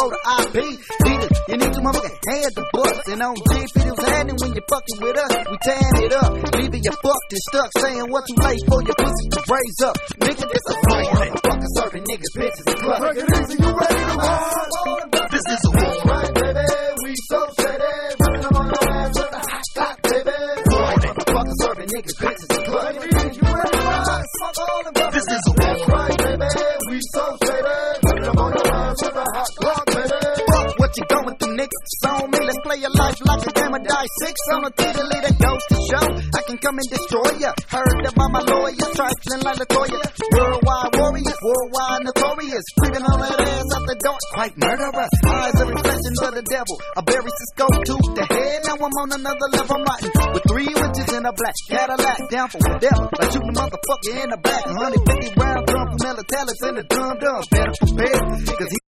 for the IP. Leaders, you need to motherfucking hand the books. And on GP, what's happening when you're fucking with us? We tearing it up, leaving you fucked and stuck, saying what too late for your pussy to raise up. Nigga, this a war. Motherfucking serving niggas, bitches, and clubs. Break it easy, you ready to ride? This is a war. Right, baby, we so steady. Running up on your ass with a hot Glock, baby. Motherfucking serving niggas, bitches, and clubs. Break it easy, you ready to ride? Fuck all the This is a war. right, baby, we so steady. Running up on your ass with a hot Glock, baby. Fuck what you going through, nigga. It's on me. Let's play your life like a game of dice. 6 on a tiddly that goes to show. I can come and destroy ya. Heard about my lawyers, trifling like Latoya. Worldwide warriors, worldwide notorious. Creeping on that ass out the door, quite murderous. Eyes are reflections of the devil. I bury Cisco to the head. Now I'm on another level, I'm riding with 3 witches in a black Cadillac. Down for the devil, like shooting a motherfucker in the back. 150 round drum from Ella Talents in the drum. Better prepare, cause he